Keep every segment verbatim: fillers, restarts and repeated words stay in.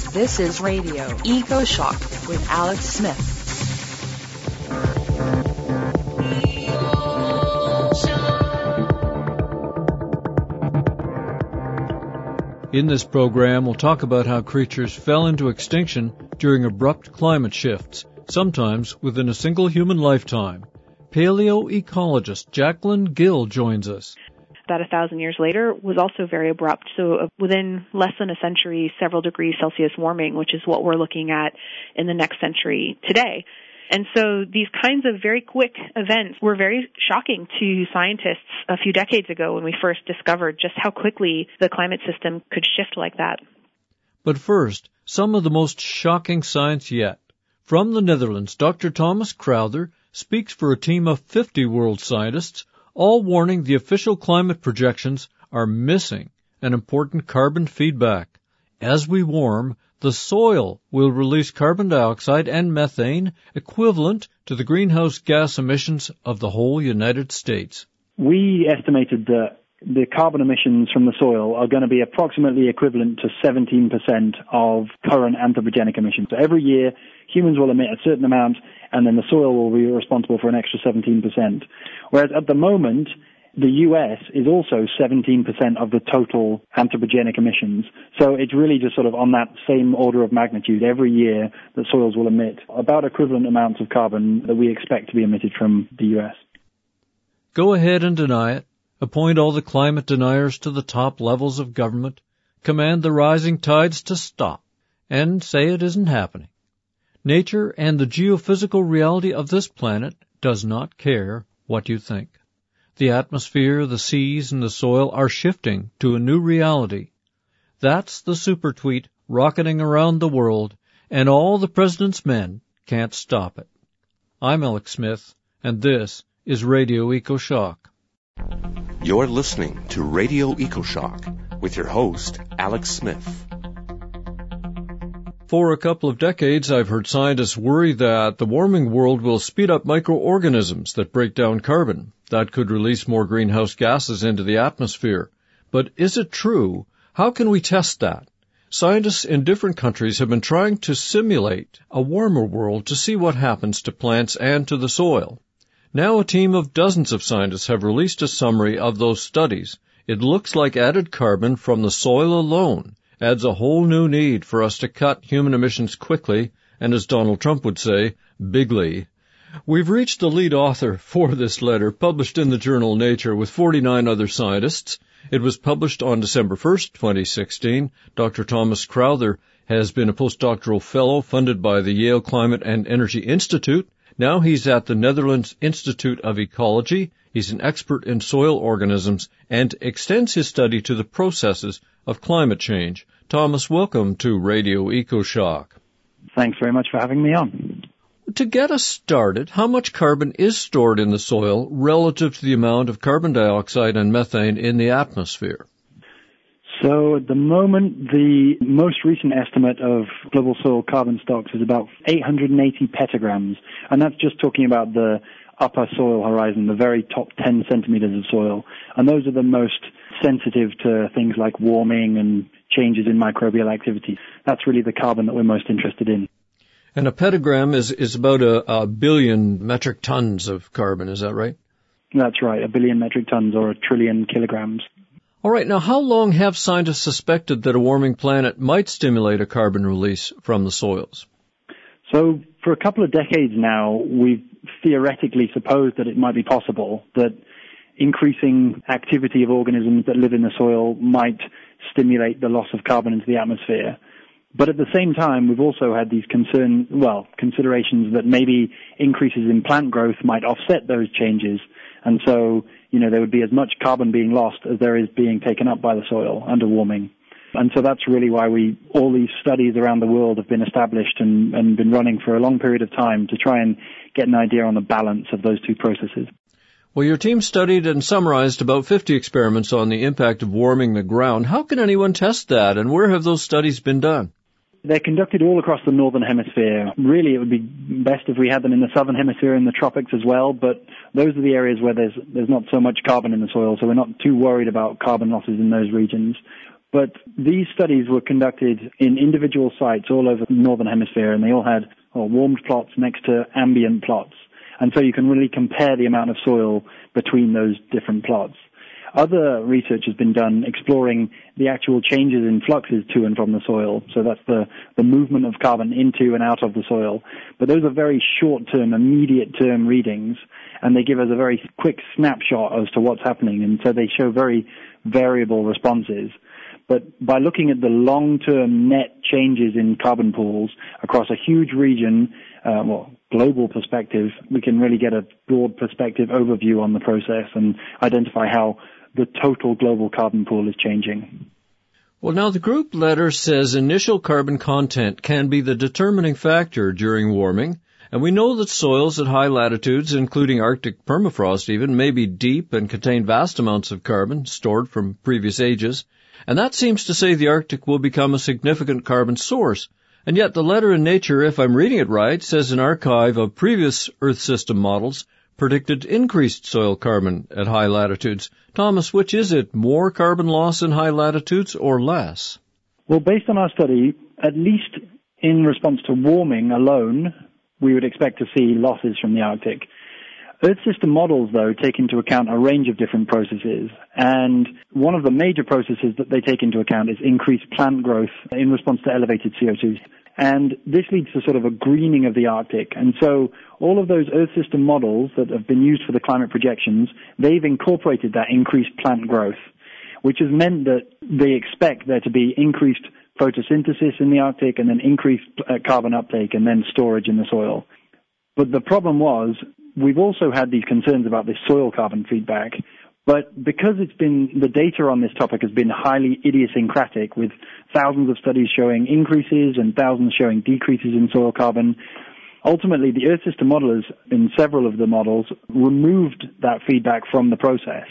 This is Radio EcoShock with Alex Smith. In this program, we'll talk about how creatures fell into extinction during abrupt climate shifts, sometimes within a single human lifetime. Paleoecologist Jacqueline Gill joins us. About a thousand years later was also very abrupt. So within less than a century, several degrees Celsius warming, which is what we're looking at in the next century today. And so these kinds of very quick events were very shocking to scientists a few decades ago when we first discovered just how quickly the climate system could shift like that. But first, some of the most shocking science yet. From the Netherlands, Doctor Thomas Crowther speaks for a team of fifty world scientists, all warning the official climate projections are missing an important carbon feedback. As we warm, the soil will release carbon dioxide and methane equivalent to the greenhouse gas emissions of the whole United States. We estimated that the carbon emissions from the soil are going to be approximately equivalent to seventeen percent of current anthropogenic emissions. So every year, humans will emit a certain amount, and then the soil will be responsible for an extra seventeen percent. Whereas at the moment, the U S is also seventeen percent of the total anthropogenic emissions. So it's really just sort of on that same order of magnitude. Every year, the soils will emit about equivalent amounts of carbon that we expect to be emitted from the U S. Go ahead and deny it. Appoint all the climate deniers to the top levels of government. Command the rising tides to stop. And say it isn't happening. Nature and the geophysical reality of this planet does not care what you think. The atmosphere, the seas, and the soil are shifting to a new reality. That's the super tweet rocketing around the world, and all the president's men can't stop it. I'm Alex Smith, and this is Radio EcoShock. You're listening to Radio EcoShock with your host, Alex Smith. For a couple of decades, I've heard scientists worry that the warming world will speed up microorganisms that break down carbon. That could release more greenhouse gases into the atmosphere. But is it true? How can we test that? Scientists in different countries have been trying to simulate a warmer world to see what happens to plants and to the soil. Now a team of dozens of scientists have released a summary of those studies. It looks like added carbon from the soil alone adds a whole new need for us to cut human emissions quickly, and as Donald Trump would say, bigly. We've reached the lead author for this letter, published in the journal Nature with forty-nine other scientists. It was published on December first, twenty sixteen. Doctor Thomas Crowther has been a postdoctoral fellow funded by the Yale Climate and Energy Institute. Now he's at the Netherlands Institute of Ecology. He's an expert in soil organisms and extends his study to the processes of climate change. Thomas, welcome to Radio EcoShock. Thanks very much for having me on. To get us started, how much carbon is stored in the soil relative to the amount of carbon dioxide and methane in the atmosphere? So at the moment, the most recent estimate of global soil carbon stocks is about eight hundred eighty petagrams, and that's just talking about the upper soil horizon, the very top ten centimeters of soil, and those are the most sensitive to things like warming and changes in microbial activity. That's really the carbon that we're most interested in. And a petagram is, is about a, a billion metric tons of carbon, is that right? That's right, a billion metric tons or a trillion kilograms. All right, now how long have scientists suspected that a warming planet might stimulate a carbon release from the soils? So for a couple of decades now, we've theoretically supposed that it might be possible that increasing activity of organisms that live in the soil might stimulate the loss of carbon into the atmosphere. But at the same time, we've also had these concern, well, considerations that maybe increases in plant growth might offset those changes. And so, you know, there would be as much carbon being lost as there is being taken up by the soil under warming. And so that's really why we, all these studies around the world have been established and, and been running for a long period of time to try and get an idea on the balance of those two processes. Well, your team studied and summarized about fifty experiments on the impact of warming the ground. How can anyone test that, and where have those studies been done? They're conducted all across the northern hemisphere. Really, it would be best if we had them in the southern hemisphere and the tropics as well, but those are the areas where there's there's not so much carbon in the soil, so we're not too worried about carbon losses in those regions. But these studies were conducted in individual sites all over the Northern Hemisphere, and they all had well, warmed plots next to ambient plots. And so you can really compare the amount of soil between those different plots. Other research has been done exploring the actual changes in fluxes to and from the soil. So that's the, the movement of carbon into and out of the soil. But those are very short-term, immediate-term readings, and they give us a very quick snapshot as to what's happening. And so they show very variable responses. But by looking at the long-term net changes in carbon pools across a huge region, uh, well, global perspective, we can really get a broad perspective overview on the process and identify how the total global carbon pool is changing. Well, now the group letter says initial carbon content can be the determining factor during warming, and we know that soils at high latitudes, including Arctic permafrost even, may be deep and contain vast amounts of carbon stored from previous ages. And that seems to say the Arctic will become a significant carbon source. And yet the letter in Nature, if I'm reading it right, says an archive of previous Earth system models predicted increased soil carbon at high latitudes. Thomas, which is it, more carbon loss in high latitudes or less? Well, based on our study, at least in response to warming alone, we would expect to see losses from the Arctic. Earth system models, though, take into account a range of different processes, and one of the major processes that they take into account is increased plant growth in response to elevated C O two. And this leads to sort of a greening of the Arctic. And so all of those Earth system models that have been used for the climate projections, they've incorporated that increased plant growth, which has meant that they expect there to be increased photosynthesis in the Arctic and then increased uh, carbon uptake and then storage in the soil. But the problem was, we've also had these concerns about this soil carbon feedback, but because it's been, the data on this topic has been highly idiosyncratic, with thousands of studies showing increases and thousands showing decreases in soil carbon, ultimately the Earth system modelers in several of the models removed that feedback from the process.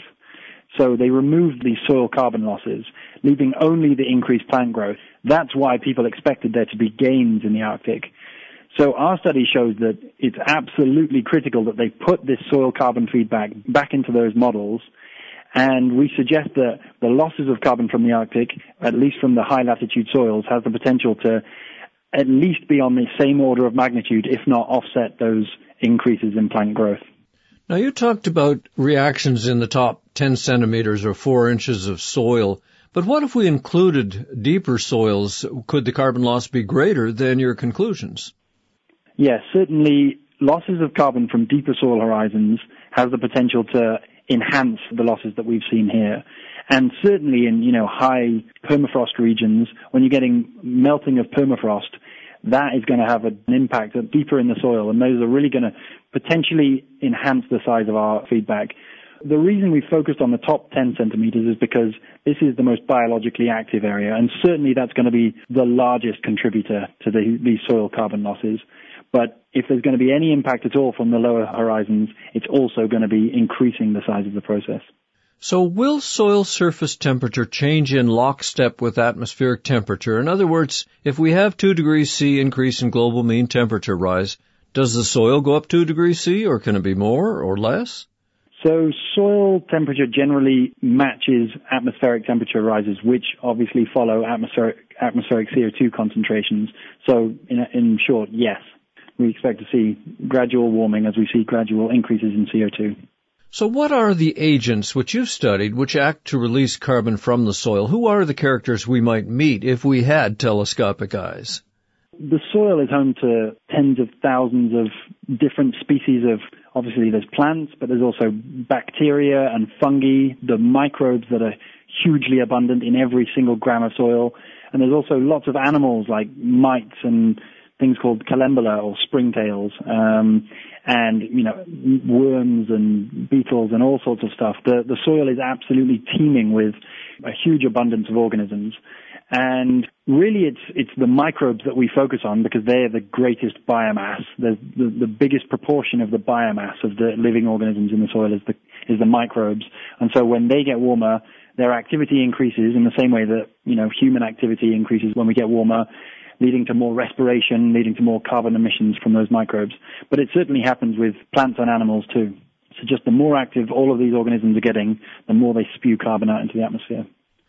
So they removed these soil carbon losses, leaving only the increased plant growth. That's why people expected there to be gains in the Arctic. So our study shows that it's absolutely critical that they put this soil carbon feedback back into those models, and we suggest that the losses of carbon from the Arctic, at least from the high latitude soils, has the potential to at least be on the same order of magnitude, if not offset those increases in plant growth. Now, you talked about reactions in the top ten centimeters or four inches of soil, but what if we included deeper soils? Could the carbon loss be greater than your conclusions? Yes, certainly losses of carbon from deeper soil horizons has the potential to enhance the losses that we've seen here. And certainly in, you know, high permafrost regions, when you're getting melting of permafrost, that is going to have an impact deeper in the soil, and those are really going to potentially enhance the size of our feedback. The reason we focused on the top ten centimeters is because this is the most biologically active area, and certainly that's going to be the largest contributor to the, these soil carbon losses. But if there's going to be any impact at all from the lower horizons, it's also going to be increasing the size of the process. So will soil surface temperature change in lockstep with atmospheric temperature? In other words, if we have two degrees C increase in global mean temperature rise, does the soil go up two degrees C, or can it be more or less? So soil temperature generally matches atmospheric temperature rises, which obviously follow atmospheric, atmospheric C O two concentrations. So in, in short, yes. We expect to see gradual warming as we see gradual increases in C O two. So what are the agents which you've studied which act to release carbon from the soil? Who are the characters we might meet if we had telescopic eyes? The soil is home to tens of thousands of different species of, obviously there's plants, but there's also bacteria and fungi, the microbes that are hugely abundant in every single gram of soil. And there's also lots of animals like mites and things called collembola or springtails, um, and, you know, worms and beetles and all sorts of stuff. The, the soil is absolutely teeming with a huge abundance of organisms. And really it's, it's the microbes that we focus on because they're the greatest biomass. The, the, the biggest proportion of the biomass of the living organisms in the soil is the, is the microbes. And so when they get warmer, their activity increases in the same way that, you know, human activity increases when we get warmer, leading to more respiration, leading to more carbon emissions from those microbes. But it certainly happens with plants and animals too. So just the more active all of these organisms are getting, the more they spew carbon out into the atmosphere.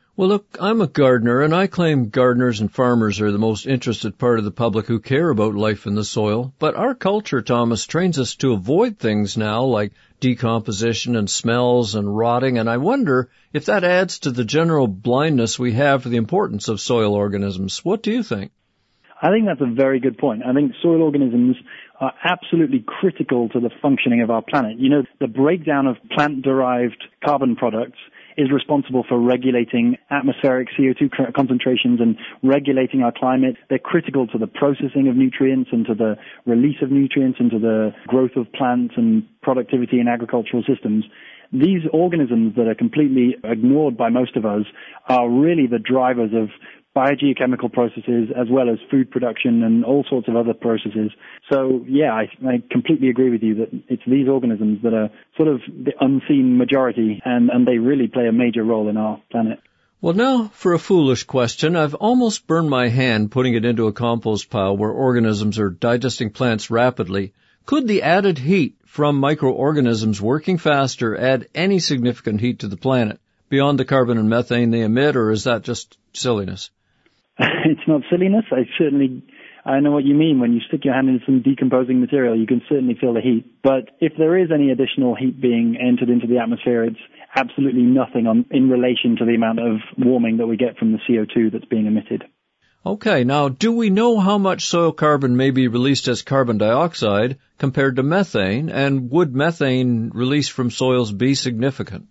Well, look, I'm a gardener, and I claim gardeners and farmers are the most interested part of the public who care about life in the soil. But our culture, Thomas, trains us to avoid things now like decomposition and smells and rotting, and I wonder if that adds to the general blindness we have for the importance of soil organisms. What do you think? I think that's a very good point. I think soil organisms are absolutely critical to the functioning of our planet. You know, the breakdown of plant-derived carbon products is responsible for regulating atmospheric C O two concentrations and regulating our climate. They're critical to the processing of nutrients and to the release of nutrients and to the growth of plants and productivity in agricultural systems. These organisms that are completely ignored by most of us are really the drivers of biogeochemical processes as well as food production and all sorts of other processes. So, yeah, I, I completely agree with you that it's these organisms that are sort of the unseen majority, and, and they really play a major role in our planet. Well, now for a foolish question. I've almost burned my hand putting it into a compost pile where organisms are digesting plants rapidly. Could the added heat from microorganisms working faster add any significant heat to the planet beyond the carbon and methane they emit, or is that just silliness? It's not silliness. I certainly, I know what you mean. When you stick your hand into some decomposing material, you can certainly feel the heat. But if there is any additional heat being entered into the atmosphere, it's absolutely nothing on, in relation to the amount of warming that we get from the C O two that's being emitted. Okay, now do we know how much soil carbon may be released as carbon dioxide compared to methane, and would methane released from soils be significant?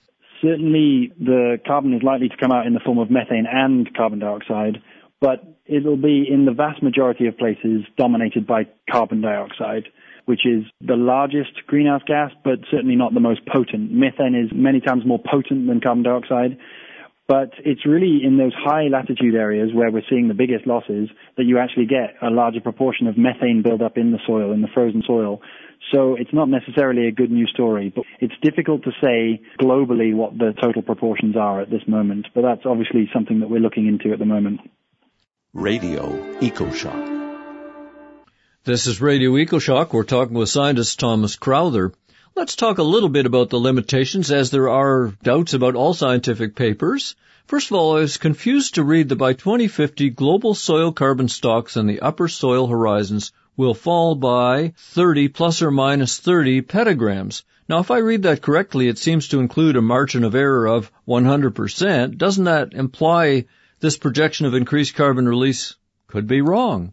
Certainly, the carbon is likely to come out in the form of methane and carbon dioxide, but it'll be in the vast majority of places dominated by carbon dioxide, which is the largest greenhouse gas, but certainly not the most potent. Methane is many times more potent than carbon dioxide, but it's really in those high latitude areas where we're seeing the biggest losses that you actually get a larger proportion of methane buildup in the soil, in the frozen soil. So it's not necessarily a good news story, but it's difficult to say globally what the total proportions are at this moment. But that's obviously something that we're looking into at the moment. Radio EcoShock. This is Radio EcoShock. We're talking with scientist Thomas Crowther. Let's talk a little bit about the limitations, as there are doubts about all scientific papers. First of all, I was confused to read that by twenty fifty, global soil carbon stocks in the upper soil horizons will fall by thirty plus or minus thirty petagrams. Now, if I read that correctly, it seems to include a margin of error of one hundred percent. Doesn't that imply this projection of increased carbon release could be wrong?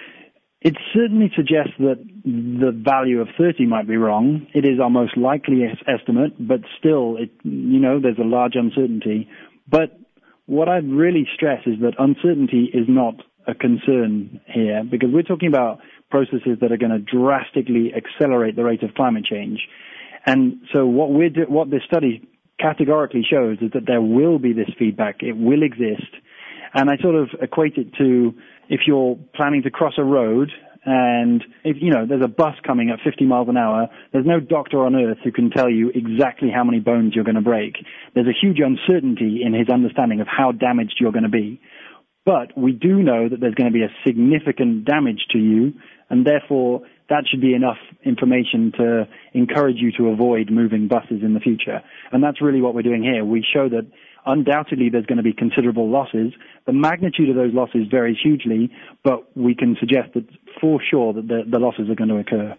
It certainly suggests that the value of thirty might be wrong. It is our most likely estimate, but still, it, you know, there's a large uncertainty. But what I'd really stress is that uncertainty is not a concern here, because we're talking about processes that are going to drastically accelerate the rate of climate change. And so what we're do- what this study categorically shows is that there will be this feedback. It will exist. And I sort of equate it to if you're planning to cross a road and if, you know, there's a bus coming at fifty miles an hour, there's no doctor on earth who can tell you exactly how many bones you're going to break. There's a huge uncertainty in his understanding of how damaged you're going to be. But we do know that there's going to be a significant damage to you, and therefore that should be enough information to encourage you to avoid moving buses in the future. And that's really what we're doing here. We show that undoubtedly there's going to be considerable losses. The magnitude of those losses varies hugely, but we can suggest that for sure that the, the losses are going to occur.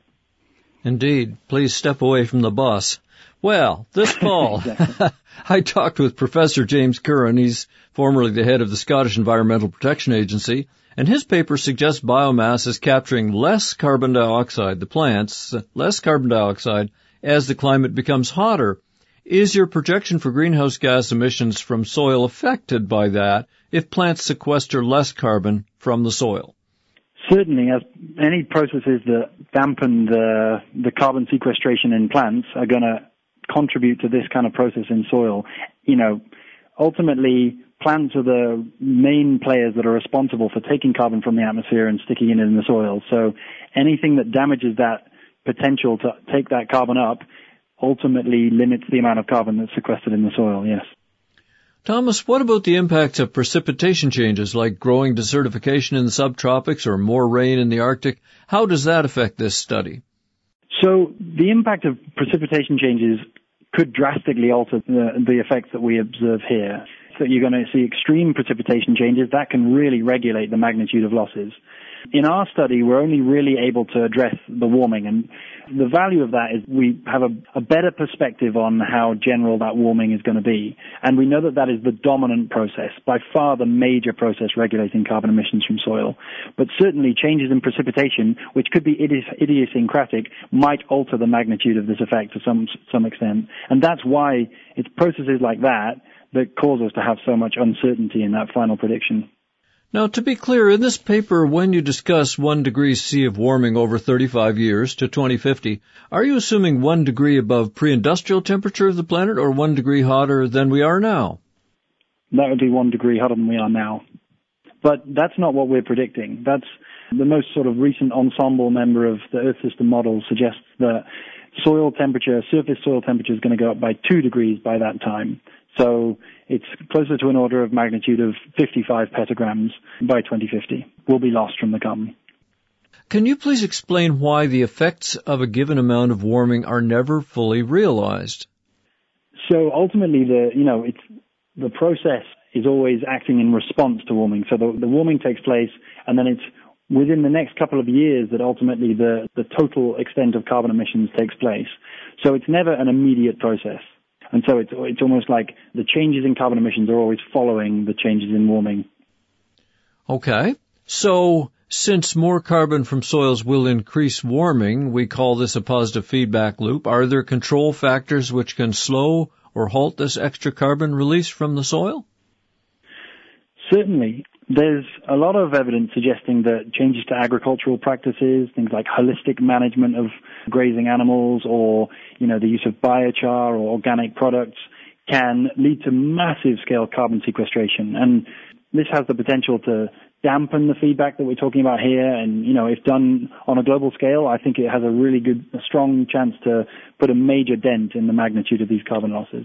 Indeed. Please step away from the bus. Well, this fall, I talked with Professor James Curran. He's formerly the head of the Scottish Environmental Protection Agency, and his paper suggests biomass is capturing less carbon dioxide, the plants, less carbon dioxide, as the climate becomes hotter. Is your projection for greenhouse gas emissions from soil affected by that if plants sequester less carbon from the soil? Certainly, as any processes that dampen the, the carbon sequestration in plants are going to contribute to this kind of process in soil. You know, ultimately, plants are the main players that are responsible for taking carbon from the atmosphere and sticking it in the soil. So anything that damages that potential to take that carbon up ultimately limits the amount of carbon that's sequestered in the soil, yes. Thomas, what about the impacts of precipitation changes like growing desertification in the subtropics or more rain in the Arctic? How does that affect this study? So the impact of precipitation changes could drastically alter the, the effects that we observe here. that you're going to see extreme precipitation changes, that can really regulate the magnitude of losses. In our study, we're only really able to address the warming, and the value of that is we have a, a better perspective on how general that warming is going to be. And we know that that is the dominant process, by far the major process regulating carbon emissions from soil. But certainly changes in precipitation, which could be idi- idiosyncratic, might alter the magnitude of this effect to some, some extent. And that's why it's processes like that that cause us to have so much uncertainty in that final prediction. Now, to be clear, in this paper, when you discuss one degree C of warming over thirty-five years to twenty fifty, are you assuming one degree above pre-industrial temperature of the planet or one degree hotter than we are now? That would be one degree hotter than we are now. But that's not what we're predicting. That's the most sort of recent ensemble member of the Earth system model suggests that soil temperature, surface soil temperature is going to go up by two degrees by that time. So it's closer to an order of magnitude of fifty-five petagrams by twenty fifty will be lost from the carbon. Can you please explain why the effects of a given amount of warming are never fully realized? So ultimately, the you know it's the process is always acting in response to warming. So the, the warming takes place, and then it's within the next couple of years that ultimately the, the total extent of carbon emissions takes place. So it's never an immediate process. And so it's, it's almost like the changes in carbon emissions are always following the changes in warming. Okay. So since more carbon from soils will increase warming, we call this a positive feedback loop. Are there control factors which can slow or halt this extra carbon release from the soil? Certainly. There's a lot of evidence suggesting that changes to agricultural practices, things like holistic management of grazing animals or, you know, the use of biochar or organic products can lead to massive scale carbon sequestration. And this has the potential to dampen the feedback that we're talking about here. And, you know, if done on a global scale, I think it has a really good, a strong chance to put a major dent in the magnitude of these carbon losses.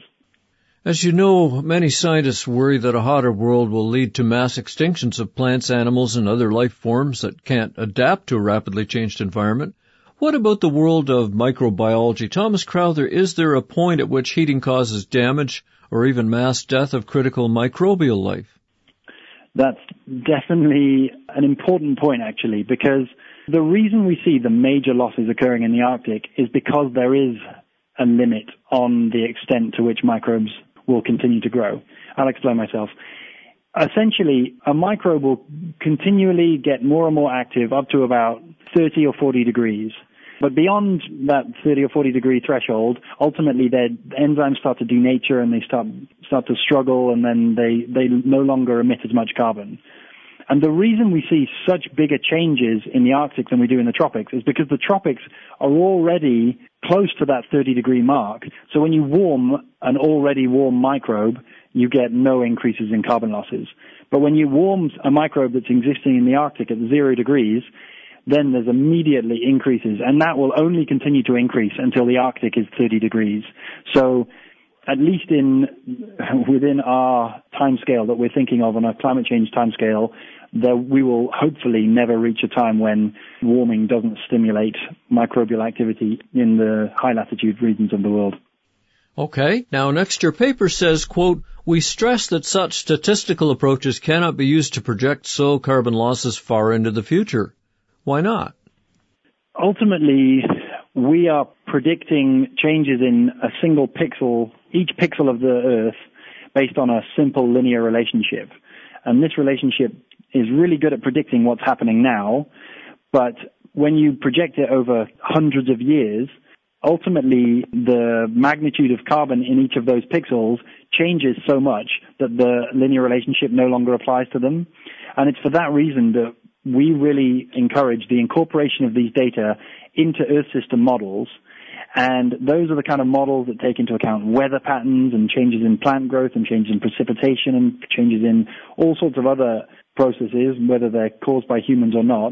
As you know, many scientists worry that a hotter world will lead to mass extinctions of plants, animals, and other life forms that can't adapt to a rapidly changed environment. What about the world of microbiology? Thomas Crowther, is there a point at which heating causes damage or even mass death of critical microbial life? That's definitely an important point, actually, because the reason we see the major losses occurring in the Arctic is because there is a limit on the extent to which microbes will continue to grow. I'll explain myself. Essentially, a microbe will continually get more and more active up to about thirty or forty degrees. But beyond that thirty or forty degree threshold, ultimately their enzymes start to denature and they start start to struggle, and then they, they no longer emit as much carbon. And the reason we see such bigger changes in the Arctic than we do in the tropics is because the tropics are already close to that thirty degree mark. So when you warm an already warm microbe, you get no increases in carbon losses. But when you warm a microbe that's existing in the Arctic at zero degrees, then there's immediately increases. And that will only continue to increase until the Arctic is thirty degrees. So at least in within our timescale that we're thinking of on a climate change timescale, that we will hopefully never reach a time when warming doesn't stimulate microbial activity in the high latitude regions of the world. Okay. Now, next, your paper says, quote, we stress that such statistical approaches cannot be used to project soil carbon losses far into the future. Why not? Ultimately, we are predicting changes in a single pixel, each pixel of the Earth, based on a simple linear relationship. And this relationship is really good at predicting what's happening now, but when you project it over hundreds of years, ultimately the magnitude of carbon in each of those pixels changes so much that the linear relationship no longer applies to them. And it's for that reason that we really encourage the incorporation of these data into Earth system models. And those are the kind of models that take into account weather patterns and changes in plant growth and changes in precipitation and changes in all sorts of other processes, whether they're caused by humans or not.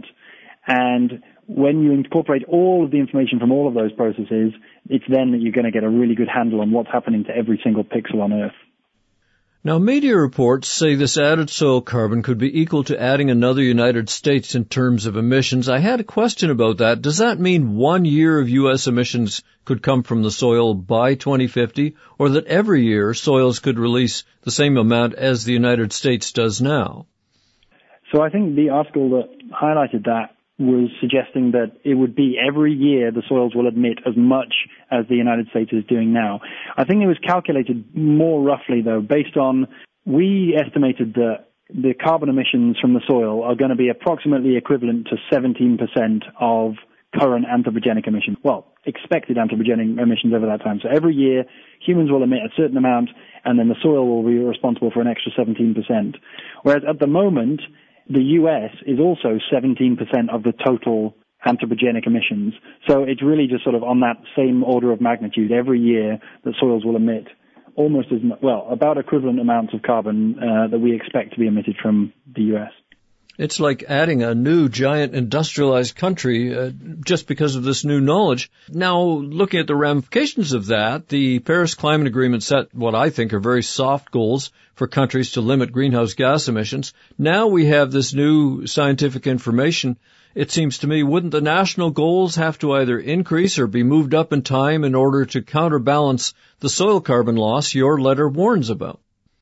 And when you incorporate all of the information from all of those processes, it's then that you're going to get a really good handle on what's happening to every single pixel on Earth. Now, media reports say this added soil carbon could be equal to adding another United States in terms of emissions. I had a question about that. Does that mean one year of U S emissions could come from the soil by twenty fifty, or that every year soils could release the same amount as the United States does now? So I think the article that highlighted that was suggesting that it would be every year the soils will emit as much as the United States is doing now. I think it was calculated more roughly, though, based on, we estimated that the carbon emissions from the soil are going to be approximately equivalent to seventeen percent of current anthropogenic emissions. Well, expected anthropogenic emissions over that time. So every year, humans will emit a certain amount, and then the soil will be responsible for an extra seventeen percent. Whereas at the moment, the U S is also seventeen percent of the total anthropogenic emissions. So it's really just sort of on that same order of magnitude every year that soils will emit almost as much, well, about equivalent amounts of carbon uh, that we expect to be emitted from the U S. It's like adding a new giant industrialized country uh, just because of this new knowledge. Now, looking at the ramifications of that, the Paris Climate Agreement set what I think are very soft goals for countries to limit greenhouse gas emissions. Now we have this new scientific information. It seems to me, wouldn't the national goals have to either increase or be moved up in time in order to counterbalance the soil carbon loss your letter warns about?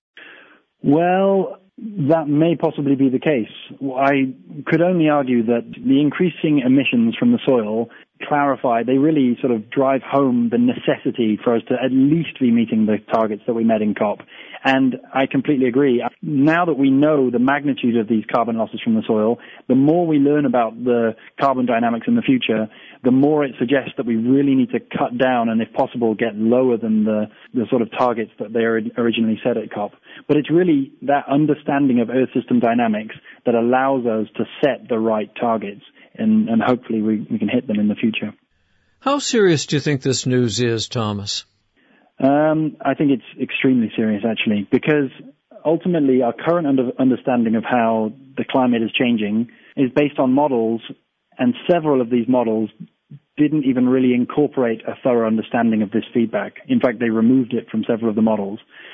Well, that may possibly be the case. I could only argue that the increasing emissions from the soil clarify, they really sort of drive home the necessity for us to at least be meeting the targets that we met in COP. And I completely agree. Now that we know the magnitude of these carbon losses from the soil, the more we learn about the carbon dynamics in the future, the more it suggests that we really need to cut down and, if possible, get lower than the, the sort of targets that they originally set at COP. But it's really that understanding of Earth system dynamics that allows us to set the right targets, and, and hopefully we, we can hit them in the future. How serious do you think this news is, Thomas? Um, I think it's extremely serious, actually, because ultimately our current under, understanding of how the climate is changing is based on models, and several of these models didn't even really incorporate a thorough understanding of this feedback. In fact, they removed it from several of the models.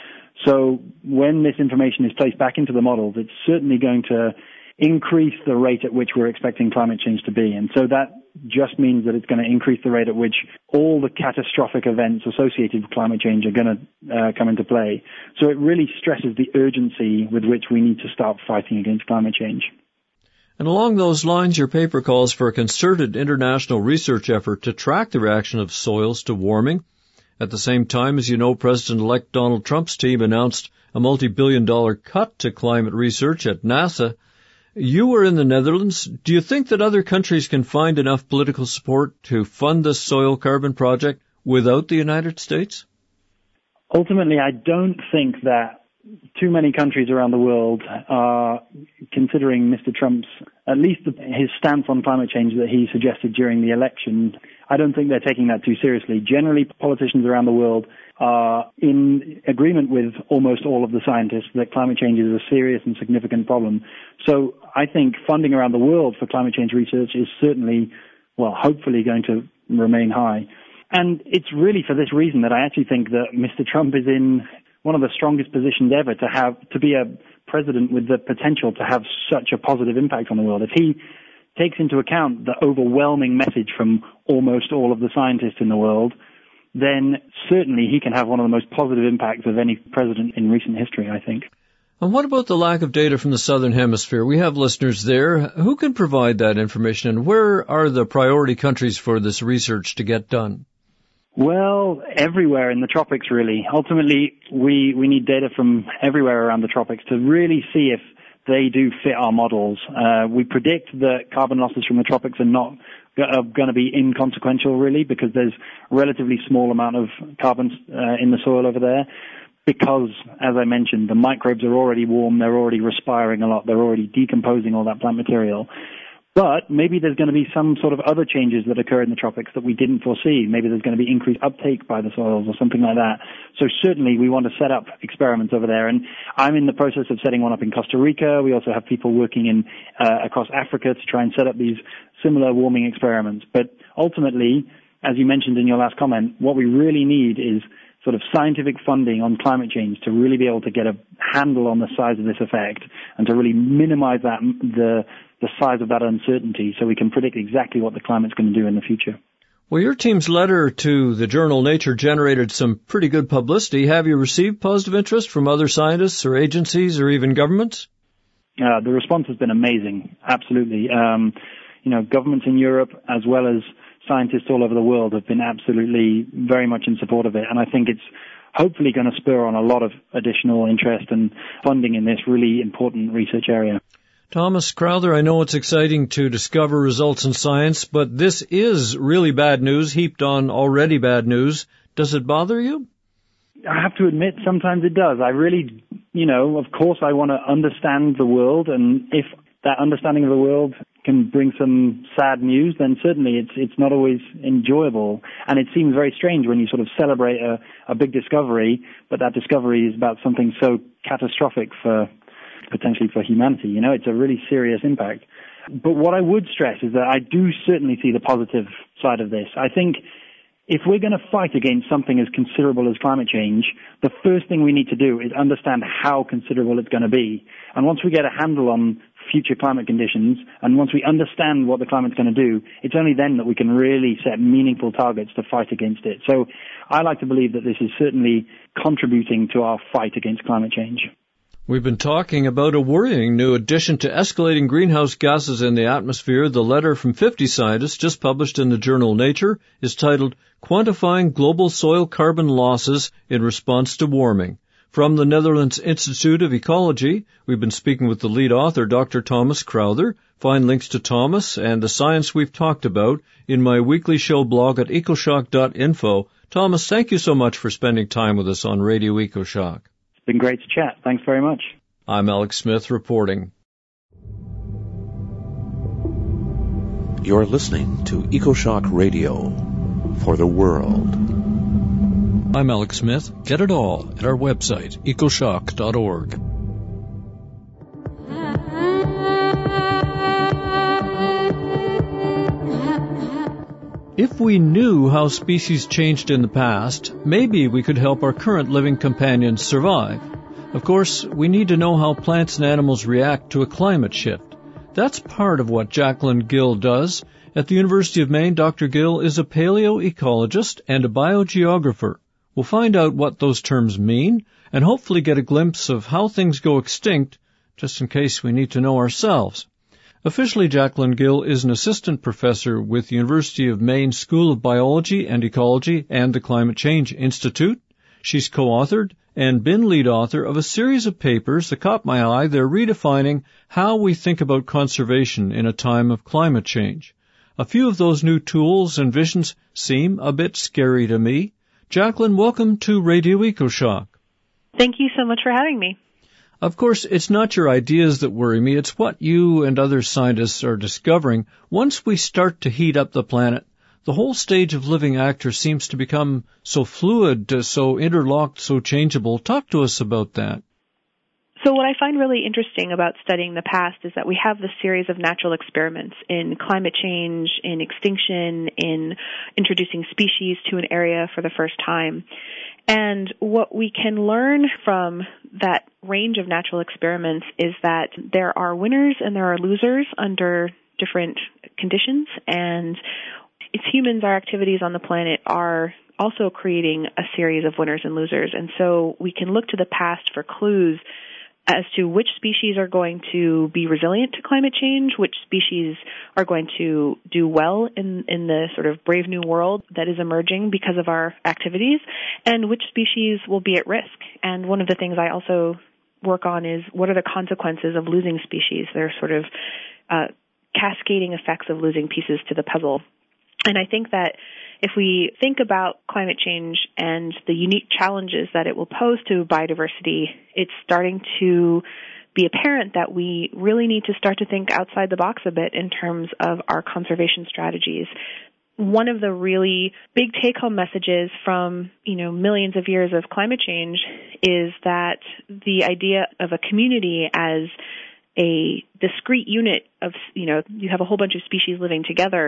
So when this information is placed back into the models, it's certainly going to increase the rate at which we're expecting climate change to be. And so that just means that it's going to increase the rate at which all the catastrophic events associated with climate change are going to uh, come into play. So it really stresses the urgency with which we need to start fighting against climate change. And along those lines, your paper calls for a concerted international research effort to track the reaction of soils to warming. At the same time, as you know, President-elect Donald Trump's team announced a multi-billion dollar cut to climate research at NASA. You were in the Netherlands. Do you think that other countries can find enough political support to fund this soil carbon project without the United States? Ultimately, I don't think that too many countries around the world are considering Mister Trump's, at least his stance on climate change that he suggested during the election. I don't think they're taking that too seriously. Generally, politicians around the world are in agreement with almost all of the scientists that climate change is a serious and significant problem. So I think funding around the world for climate change research is certainly, well, hopefully going to remain high. And it's really for this reason that I actually think that Mister Trump is in one of the strongest positions ever to have, to be a president with the potential to have such a positive impact on the world. If he takes into account the overwhelming message from almost all of the scientists in the world, then certainly he can have one of the most positive impacts of any president in recent history, I think. And what about the lack of data from the Southern Hemisphere? We have listeners there. Who can provide that information, and where are the priority countries for this research to get done? Well, everywhere in the tropics, really. Ultimately, we, we need data from everywhere around the tropics to really see if they do fit our models. Uh, we predict that carbon losses from the tropics are not are going to be inconsequential, really, because there's a relatively small amount of carbon uh, in the soil over there. Because, as I mentioned, the microbes are already warm, they're already respiring a lot, they're already decomposing all that plant material. But maybe there's going to be some sort of other changes that occur in the tropics that we didn't foresee. Maybe there's going to be increased uptake by the soils or something like that. So certainly we want to set up experiments over there. And I'm in the process of setting one up in Costa Rica. We also have people working in uh, across Africa to try and set up these similar warming experiments. But ultimately, as you mentioned in your last comment, what we really need is sort of scientific funding on climate change to really be able to get a handle on the size of this effect and to really minimize that the the size of that uncertainty so we can predict exactly what the climate's going to do in the future. Well, your team's letter to the journal Nature generated some pretty good publicity. Have you received positive interest from other scientists or agencies or even governments? Uh, the response has been amazing, absolutely. Um, you know, governments in Europe as well as scientists all over the world have been absolutely very much in support of it. And I think it's hopefully going to spur on a lot of additional interest and funding in this really important research area. Thomas Crowther, I know it's exciting to discover results in science, but this is really bad news heaped on already bad news. Does it bother you? I have to admit, sometimes it does. I really, you know, of course I want to understand the world, and if that understanding of the world can bring some sad news, then certainly it's it's not always enjoyable. And it seems very strange when you sort of celebrate a, a big discovery, but that discovery is about something so catastrophic for potentially for humanity. You know, it's a really serious impact. But what I would stress is that I do certainly see the positive side of this. I think if we're going to fight against something as considerable as climate change, the first thing we need to do is understand how considerable it's going to be. And once we get a handle on future climate conditions, and once we understand what the climate's going to do, it's only then that we can really set meaningful targets to fight against it. So I like to believe that this is certainly contributing to our fight against climate change. We've been talking about a worrying new addition to escalating greenhouse gases in the atmosphere. The letter from fifty scientists just published in the journal Nature is titled Quantifying Global Soil Carbon Losses in Response to Warming. From the Netherlands Institute of Ecology, we've been speaking with the lead author, Doctor Thomas Crowther. Find links to Thomas and the science we've talked about in my weekly show blog at ecoshock dot info. Thomas, thank you so much for spending time with us on Radio EcoShock. Been great to chat. Thanks very much. I'm Alex Smith reporting. You're listening to EcoShock Radio for the world. I'm Alex Smith. Get it all at our website, ecoshock dot org. If we knew how species changed in the past, maybe we could help our current living companions survive. Of course, we need to know how plants and animals react to a climate shift. That's part of what Jacqueline Gill does. At the University of Maine, Doctor Gill is a paleoecologist and a biogeographer. We'll find out what those terms mean and hopefully get a glimpse of how things go extinct, just in case we need to know ourselves. Officially, Jacqueline Gill is an assistant professor with the University of Maine School of Biology and Ecology and the Climate Change Institute. She's co-authored and been lead author of a series of papers that caught my eye. They're redefining how we think about conservation in a time of climate change. A few of those new tools and visions seem a bit scary to me. Jacqueline, welcome to Radio EcoShock. Thank you so much for having me. Of course, it's not your ideas that worry me. It's what you and other scientists are discovering. Once we start to heat up the planet, the whole stage of living actor seems to become so fluid, so interlocked, so changeable. Talk to us about that. So what I find really interesting about studying the past is that we have this series of natural experiments in climate change, in extinction, in introducing species to an area for the first time. And what we can learn from that range of natural experiments is that there are winners and there are losers under different conditions. And as humans, our activities on the planet are also creating a series of winners and losers. And so we can look to the past for clues as to which species are going to be resilient to climate change, which species are going to do well in, in the sort of brave new world that is emerging because of our activities, and which species will be at risk. And one of the things I also work on is what are the consequences of losing species. There are sort of uh, cascading effects of losing pieces to the puzzle. And I think that if we think about climate change and the unique challenges that it will pose to biodiversity, it's starting to be apparent that we really need to start to think outside the box a bit in terms of our conservation strategies. One of the really big take-home messages from, you know, millions of years of climate change is that the idea of a community as a discrete unit of, you know, you have a whole bunch of species living together.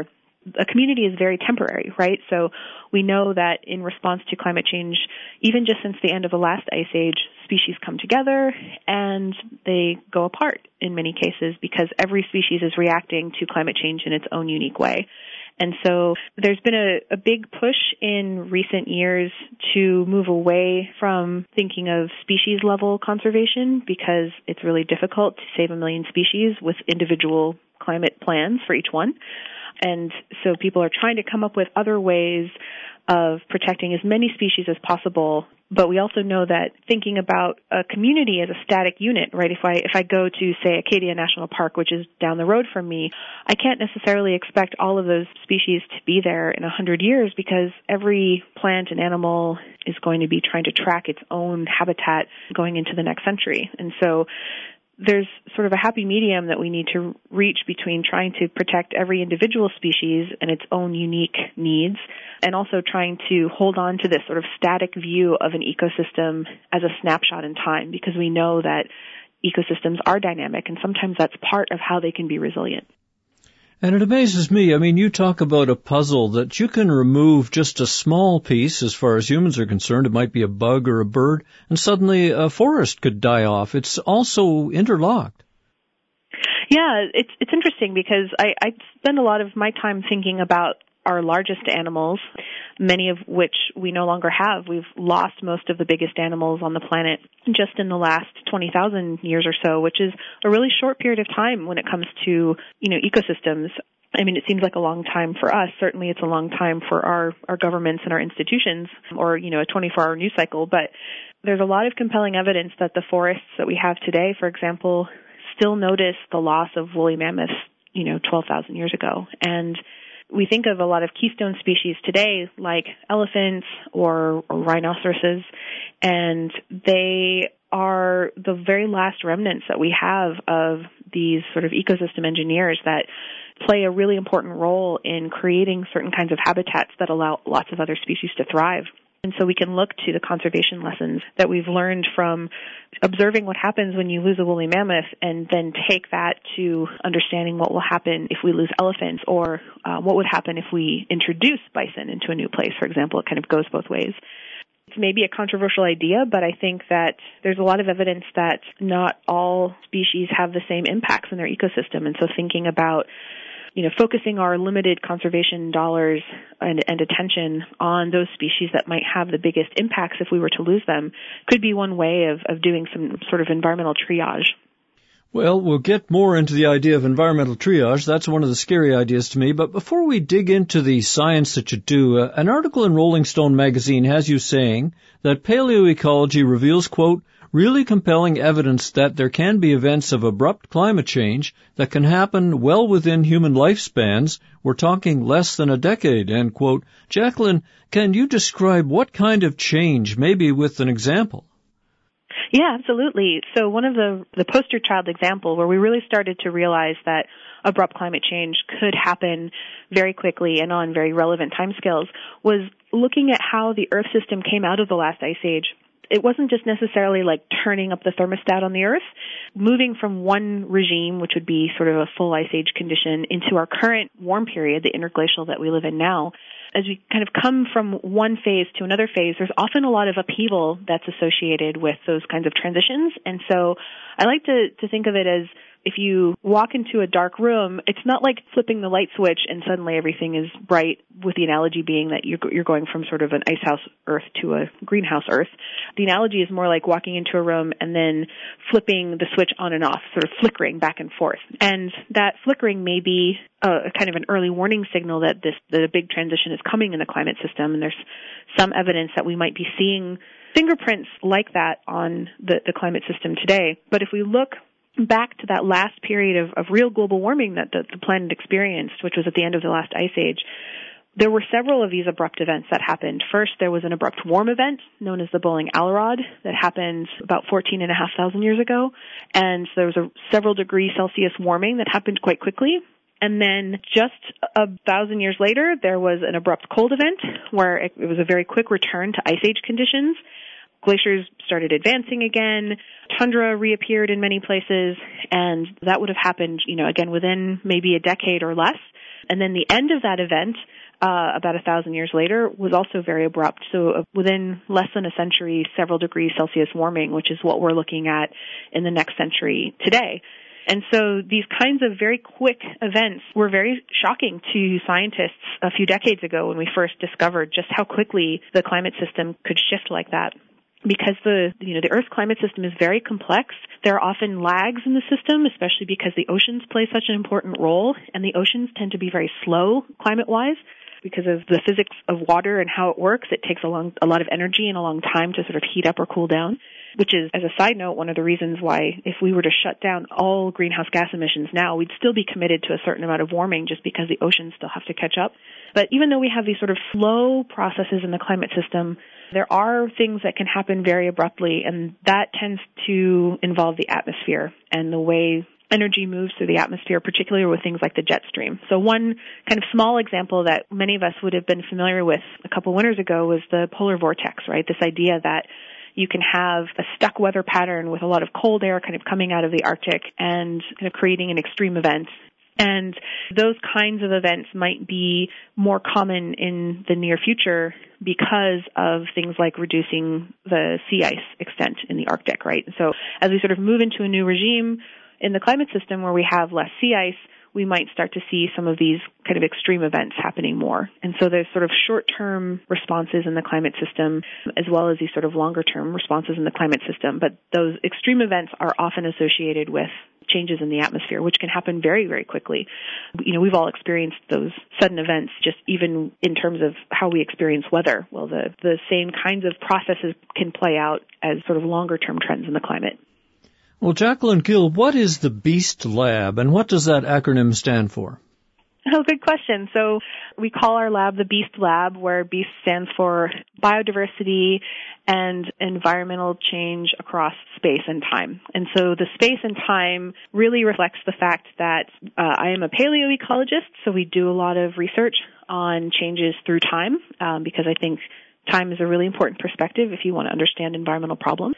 a community is very temporary, right? So we know that in response to climate change, even just since the end of the last ice age, species come together and they go apart in many cases because every species is reacting to climate change in its own unique way. And so there's been a, a big push in recent years to move away from thinking of species-level conservation because it's really difficult to save a million species with individual climate plans for each one. And so people are trying to come up with other ways of protecting as many species as possible. But we also know that thinking about a community as a static unit, right? If I if I go to, say, Acadia National Park, which is down the road from me, I can't necessarily expect all of those species to be there in a hundred years because every plant and animal is going to be trying to track its own habitat going into the next century. And so there's sort of a happy medium that we need to reach between trying to protect every individual species and its own unique needs and also trying to hold on to this sort of static view of an ecosystem as a snapshot in time because we know that ecosystems are dynamic and sometimes that's part of how they can be resilient. And it amazes me, I mean, you talk about a puzzle that you can remove just a small piece as far as humans are concerned. It might be a bug or a bird, and suddenly a forest could die off. It's also interlocked. Yeah, it's it's interesting because I, I spend a lot of my time thinking about our largest animals, many of which we no longer have. We've lost most of the biggest animals on the planet just in the last twenty thousand years or so, which is a really short period of time when it comes to, you know, ecosystems. I mean, it seems like a long time for us. Certainly it's a long time for our, our governments and our institutions or, you know, a twenty-four hour news cycle. But there's a lot of compelling evidence that the forests that we have today, for example, still notice the loss of woolly mammoths, you know, twelve thousand years ago. And we think of a lot of keystone species today like elephants or, or rhinoceroses, and they are the very last remnants that we have of these sort of ecosystem engineers that play a really important role in creating certain kinds of habitats that allow lots of other species to thrive. And so we can look to the conservation lessons that we've learned from observing what happens when you lose a woolly mammoth and then take that to understanding what will happen if we lose elephants or uh, what would happen if we introduce bison into a new place, for example. It kind of goes both ways. It's maybe a controversial idea, but I think that there's a lot of evidence that not all species have the same impacts in their ecosystem. And so thinking about you know, focusing our limited conservation dollars and, and attention on those species that might have the biggest impacts if we were to lose them could be one way of, of doing some sort of environmental triage. Well, we'll get more into the idea of environmental triage. That's one of the scary ideas to me. But before we dig into the science that you do, uh, an article in Rolling Stone magazine has you saying that paleoecology reveals, quote, really compelling evidence that there can be events of abrupt climate change that can happen well within human lifespans. We're talking less than a decade, end quote. Jacqueline, can you describe what kind of change, maybe with an example? Yeah, absolutely. So one of the, the poster child example where we really started to realize that abrupt climate change could happen very quickly and on very relevant timescales was looking at how the Earth system came out of the last ice age. It wasn't just necessarily like turning up the thermostat on the Earth, moving from one regime, which would be sort of a full ice age condition, into our current warm period, the interglacial that we live in now. As we kind of come from one phase to another phase, there's often a lot of upheaval that's associated with those kinds of transitions. And so I like to, to think of it as if you walk into a dark room, it's not like flipping the light switch and suddenly everything is bright, with the analogy being that you're, you're going from sort of an icehouse Earth to a greenhouse Earth. The analogy is more like walking into a room and then flipping the switch on and off, sort of flickering back and forth. And that flickering may be a, a kind of an early warning signal that this that a big transition is coming in the climate system, and there's some evidence that we might be seeing fingerprints like that on the, the climate system today. But if we look back to that last period of, of real global warming that the, the planet experienced, which was at the end of the last ice age, there were several of these abrupt events that happened. First, there was an abrupt warm event known as the Bowling-Allarod that happened about fourteen and a half thousand years ago. And so there was a several degree Celsius warming that happened quite quickly. And then just a thousand years later, there was an abrupt cold event where it, it was a very quick return to ice age conditions. Glaciers started advancing again. Tundra reappeared in many places, and that would have happened, you know, again, within maybe a decade or less. And then the end of that event, uh, about a thousand years later, was also very abrupt. So uh, within less than a century, several degrees Celsius warming, which is what we're looking at in the next century today. And so these kinds of very quick events were very shocking to scientists a few decades ago when we first discovered just how quickly the climate system could shift like that. Because the, you know, the Earth's climate system is very complex, there are often lags in the system, especially because the oceans play such an important role, and the oceans tend to be very slow climate-wise. Because of the physics of water and how it works, it takes a long, a lot of energy and a long time to sort of heat up or cool down, which is, as a side note, one of the reasons why if we were to shut down all greenhouse gas emissions now, we'd still be committed to a certain amount of warming just because the oceans still have to catch up. But even though we have these sort of slow processes in the climate system, there are things that can happen very abruptly, and that tends to involve the atmosphere and the way energy moves through the atmosphere, particularly with things like the jet stream. So one kind of small example that many of us would have been familiar with a couple winters ago was the polar vortex, right? This idea that you can have a stuck weather pattern with a lot of cold air kind of coming out of the Arctic and kind of creating an extreme event. And those kinds of events might be more common in the near future because of things like reducing the sea ice extent in the Arctic, right? So as we sort of move into a new regime in the climate system where we have less sea ice, we might start to see some of these kind of extreme events happening more. And so there's sort of short-term responses in the climate system as well as these sort of longer-term responses in the climate system. But those extreme events are often associated with changes in the atmosphere, which can happen very, very quickly. You know, we've all experienced those sudden events just even in terms of how we experience weather. Well, the, the same kinds of processes can play out as sort of longer-term trends in the climate. Well, Jacqueline Gill, what is the BEAST Lab, and what does that acronym stand for? Oh, good question. So we call our lab the BEAST Lab, where BEAST stands for biodiversity and environmental change across space and time. And so the space and time really reflects the fact that uh, I am a paleoecologist, so we do a lot of research on changes through time, um, because I think time is a really important perspective if you want to understand environmental problems.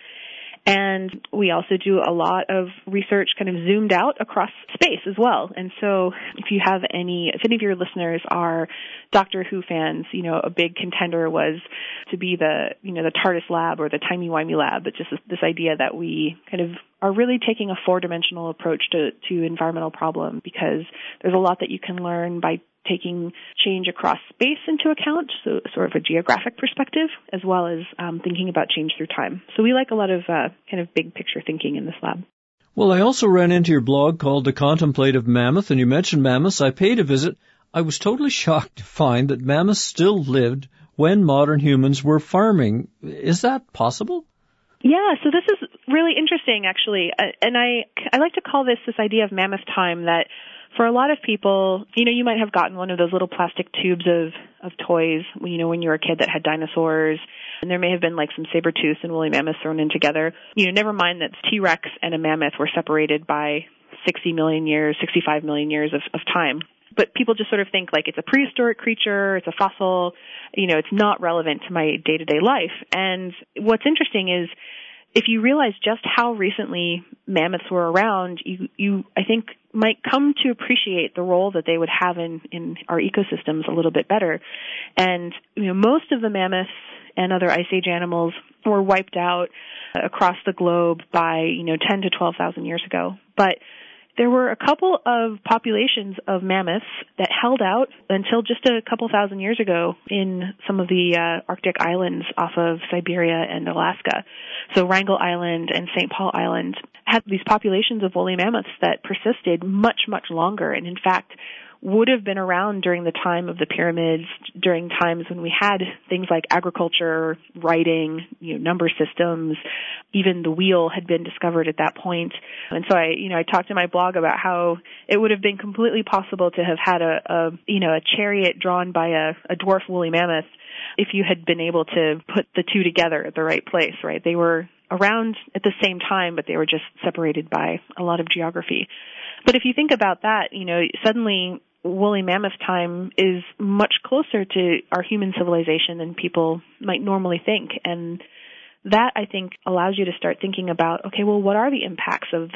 And we also do a lot of research kind of zoomed out across space as well. And so if you have any, if any of your listeners are Doctor Who fans, you know, a big contender was to be the, you know, the TARDIS lab or the timey-wimey lab. But just this, this idea that we kind of are really taking a four-dimensional approach to, to environmental problem, because there's a lot that you can learn by taking change across space into account, so sort of a geographic perspective, as well as um, thinking about change through time. So we like a lot of uh, kind of big picture thinking in this lab. Well, I also ran into your blog called The Contemplative Mammoth, and you mentioned mammoths. I paid a visit. I was totally shocked to find that mammoths still lived when modern humans were farming. Is that possible? Yeah, so this is really interesting, actually. Uh, and I, I like to call this this idea of mammoth time, that for a lot of people, you know, you might have gotten one of those little plastic tubes of, of toys, you know, when you were a kid that had dinosaurs, and there may have been like some saber-toothed and woolly mammoths thrown in together. You know, never mind that T-Rex and a mammoth were separated by sixty million years, sixty-five million years of, of time. But people just sort of think like it's a prehistoric creature, it's a fossil, you know, it's not relevant to my day-to-day life. And what's interesting is, if you realize just how recently mammoths were around, you, you, I think, might come to appreciate the role that they would have in, in our ecosystems a little bit better. And, you know, most of the mammoths and other ice age animals were wiped out across the globe by, you know, ten to twelve thousand years ago. But there were a couple of populations of mammoths that held out until just a couple thousand years ago in some of the uh, Arctic islands off of Siberia and Alaska. So Wrangel Island and Saint Paul Island had these populations of woolly mammoths that persisted much, much longer, and in fact would have been around during the time of the pyramids, during times when we had things like agriculture, writing, you know, number systems, even the wheel had been discovered at that point. And so I, you know, I talked in my blog about how it would have been completely possible to have had a, a you know, a chariot drawn by a, a dwarf woolly mammoth if you had been able to put the two together at the right place, right? They were around at the same time, but they were just separated by a lot of geography. But if you think about that, you know, suddenly woolly mammoth time is much closer to our human civilization than people might normally think. And that, I think, allows you to start thinking about, okay, well, what are the impacts of the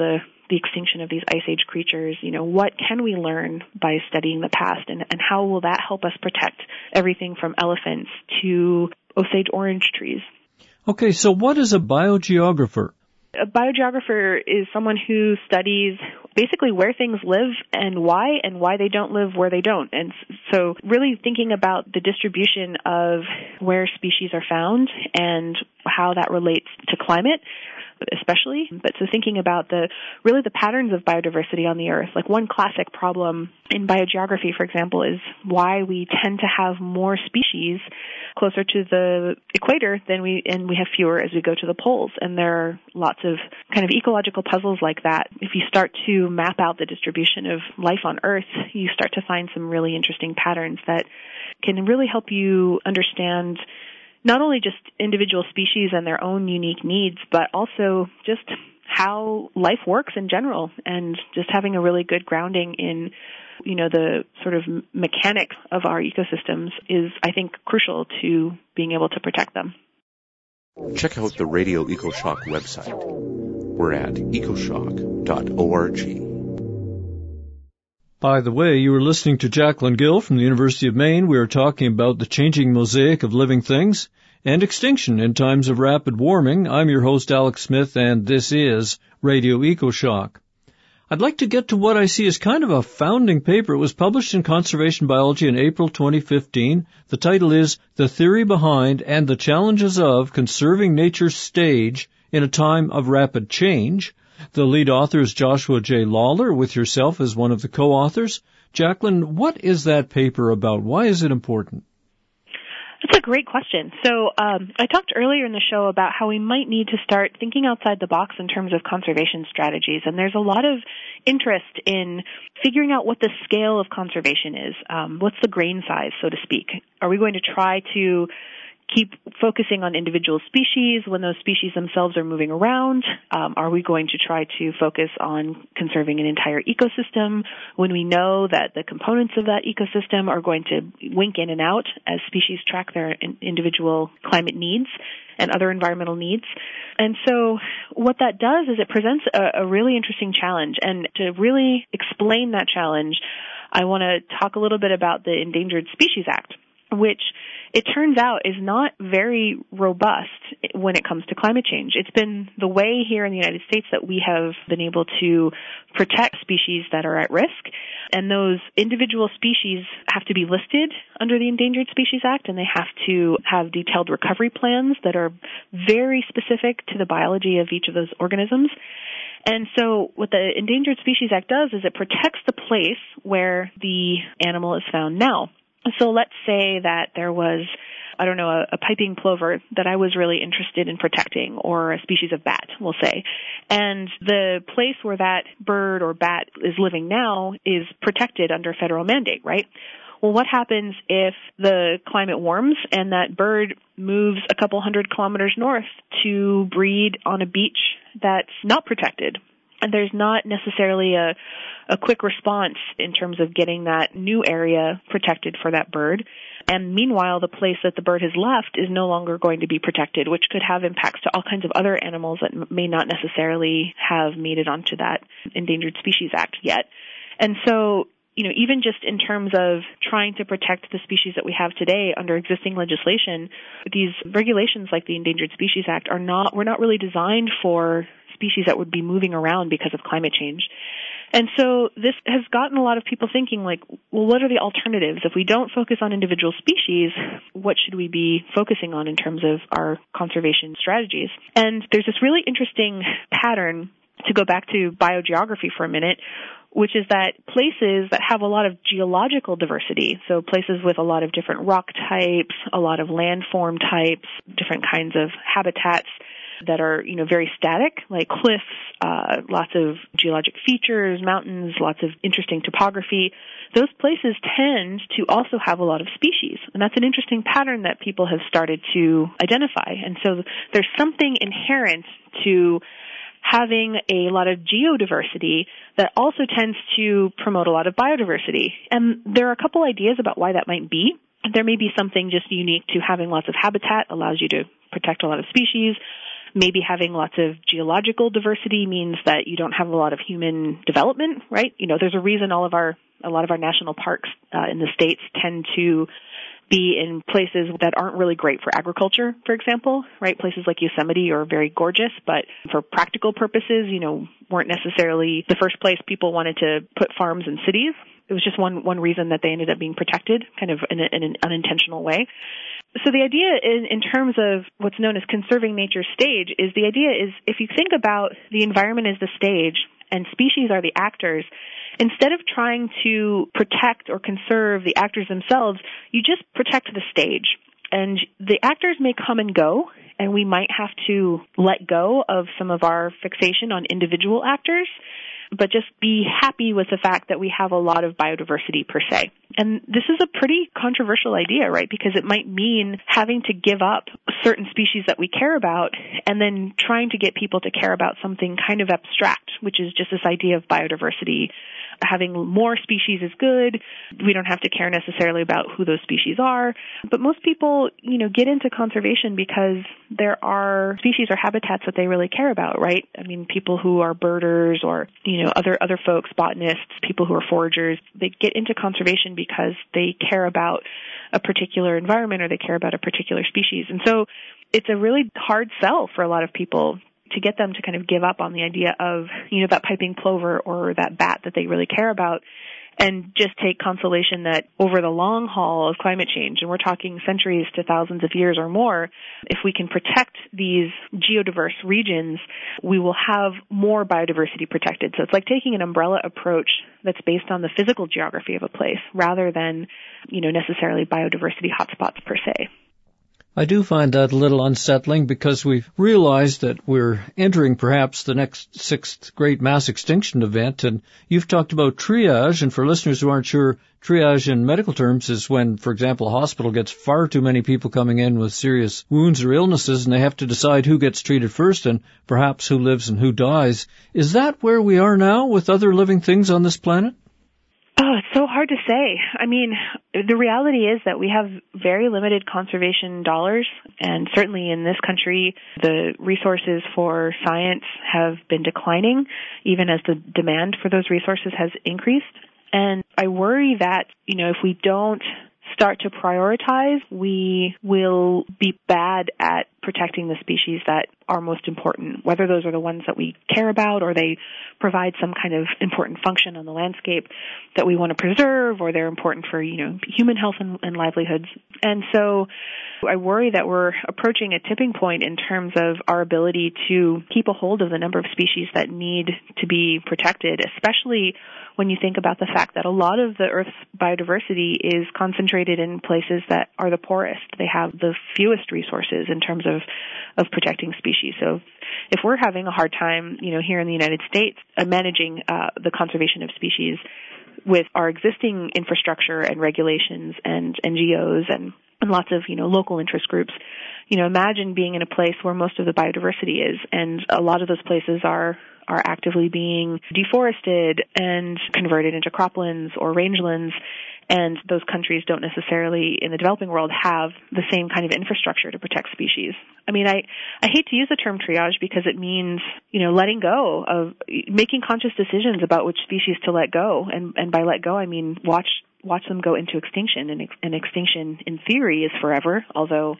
the extinction of these ice age creatures, you know, what can we learn by studying the past, and, and how will that help us protect everything from elephants to Osage orange trees? Okay, so what is a biogeographer? A biogeographer is someone who studies basically where things live and why, and why they don't live where they don't. And so really thinking about the distribution of where species are found and how that relates to climate, especially. But so thinking about the really the patterns of biodiversity on the Earth. Like one classic problem in biogeography, for example, is why we tend to have more species closer to the equator than we, and we have fewer as we go to the poles. And there are lots of kind of ecological puzzles like that. If you start to map out the distribution of life on Earth, you start to find some really interesting patterns that can really help you understand not only just individual species and their own unique needs, but also just how life works in general, and just having a really good grounding in, you know, the sort of mechanics of our ecosystems is, I think, crucial to being able to protect them. Check out the Radio EcoShock website. We're at ecoshock dot org. By the way, you are listening to Jacqueline Gill from the University of Maine. We are talking about the changing mosaic of living things and extinction in times of rapid warming. I'm your host, Alex Smith, and this is Radio EcoShock. I'd like to get to what I see as kind of a founding paper. It was published in Conservation Biology in April twenty fifteen. The title is The Theory Behind and the Challenges of Conserving Nature's Stage in a Time of Rapid Change. The lead author is Joshua J. Lawler, with yourself as one of the co-authors. Jacqueline, what is that paper about? Why is it important? That's a great question. So um, I talked earlier in the show about how we might need to start thinking outside the box in terms of conservation strategies. And there's a lot of interest in figuring out what the scale of conservation is. Um, what's the grain size, so to speak? Are we going to try to keep focusing on individual species when those species themselves are moving around? Um, are we going to try to focus on conserving an entire ecosystem when we know that the components of that ecosystem are going to wink in and out as species track their in- individual climate needs and other environmental needs? And so what that does is it presents a, a really interesting challenge. And to really explain that challenge, I want to talk a little bit about the Endangered Species Act, which it turns out is not very robust when it comes to climate change. It's been the way here in the United States that we have been able to protect species that are at risk, and those individual species have to be listed under the Endangered Species Act, and they have to have detailed recovery plans that are very specific to the biology of each of those organisms. And so what the Endangered Species Act does is it protects the place where the animal is found now. So let's say that there was, I don't know, a, a piping plover that I was really interested in protecting, or a species of bat, we'll say. And the place where that bird or bat is living now is protected under federal mandate, right? Well, what happens if the climate warms and that bird moves a couple hundred kilometers north to breed on a beach that's not protected? And there's not necessarily a, a quick response in terms of getting that new area protected for that bird. And meanwhile, the place that the bird has left is no longer going to be protected, which could have impacts to all kinds of other animals that may not necessarily have made it onto that Endangered Species Act yet. And so, you know, even just in terms of trying to protect the species that we have today under existing legislation, these regulations like the Endangered Species Act are not, were not really designed for species that would be moving around because of climate change. And so this has gotten a lot of people thinking, like, well, what are the alternatives? If we don't focus on individual species, what should we be focusing on in terms of our conservation strategies? And there's this really interesting pattern, to go back to biogeography for a minute, which is that places that have a lot of geological diversity, so places with a lot of different rock types, a lot of landform types, different kinds of habitats that are, you know, very static, like cliffs, uh, lots of geologic features, mountains, lots of interesting topography, those places tend to also have a lot of species. And that's an interesting pattern that people have started to identify. And so there's something inherent to having a lot of geodiversity that also tends to promote a lot of biodiversity. And there are a couple ideas about why that might be. There may be something just unique to having lots of habitat, allows you to protect a lot of species. Maybe having lots of geological diversity means that you don't have a lot of human development, right? You know, there's a reason all of our, a lot of our national parks uh, in the States tend to be in places that aren't really great for agriculture, for example, right? Places like Yosemite are very gorgeous, but for practical purposes, you know, weren't necessarily the first place people wanted to put farms and cities. It was just one, one reason that they ended up being protected, kind of in, a, in an unintentional way. So the idea in, in terms of what's known as conserving nature's stage is the idea is if you think about the environment as the stage and species are the actors, instead of trying to protect or conserve the actors themselves, you just protect the stage. And the actors may come and go, and we might have to let go of some of our fixation on individual actors, but just be happy with the fact that we have a lot of biodiversity per se. And this is a pretty controversial idea, right? Because it might mean having to give up certain species that we care about and then trying to get people to care about something kind of abstract, which is just this idea of biodiversity. Having more species is good. We don't have to care necessarily about who those species are. But most people, you know, get into conservation because there are species or habitats that they really care about, right? I mean, people who are birders or, you know, other, other folks, botanists, people who are foragers, they get into conservation because they care about a particular environment or they care about a particular species. And so it's a really hard sell for a lot of people to get them to kind of give up on the idea of, you know, that piping plover or that bat that they really care about and just take consolation that over the long haul of climate change, and we're talking centuries to thousands of years or more, if we can protect these geodiverse regions, we will have more biodiversity protected. So it's like taking an umbrella approach that's based on the physical geography of a place rather than, you know, necessarily biodiversity hotspots per se. I do find that a little unsettling because we've realized that we're entering perhaps the next sixth great mass extinction event, and you've talked about triage, and for listeners who aren't sure, triage in medical terms is when, for example, a hospital gets far too many people coming in with serious wounds or illnesses, and they have to decide who gets treated first and perhaps who lives and who dies. Is that where we are now with other living things on this planet? Oh, it's so hard to say. I mean, the reality is that we have very limited conservation dollars, and certainly in this country, the resources for science have been declining, even as the demand for those resources has increased. And I worry that, you know, if we don't start to prioritize, we will be bad at protecting the species that are most important, whether those are the ones that we care about or they provide some kind of important function on the landscape that we want to preserve, or they're important for, you know, human health and, and livelihoods. And so I worry that we're approaching a tipping point in terms of our ability to keep a hold of the number of species that need to be protected, especially when you think about the fact that a lot of the Earth's biodiversity is concentrated in places that are the poorest. They have the fewest resources in terms of, of protecting species. So if we're having a hard time, you know, here in the United States, uh, managing uh, the conservation of species with our existing infrastructure and regulations and N G Os and, and lots of, you know, local interest groups, you know, imagine being in a place where most of the biodiversity is, and a lot of those places are are actively being deforested and converted into croplands or rangelands, and those countries don't necessarily, in the developing world, have the same kind of infrastructure to protect species. I mean, I, I hate to use the term triage because it means, you know, letting go of, making conscious decisions about which species to let go, and, and by let go, I mean watch watch them go into extinction, and, and extinction, in theory, is forever, although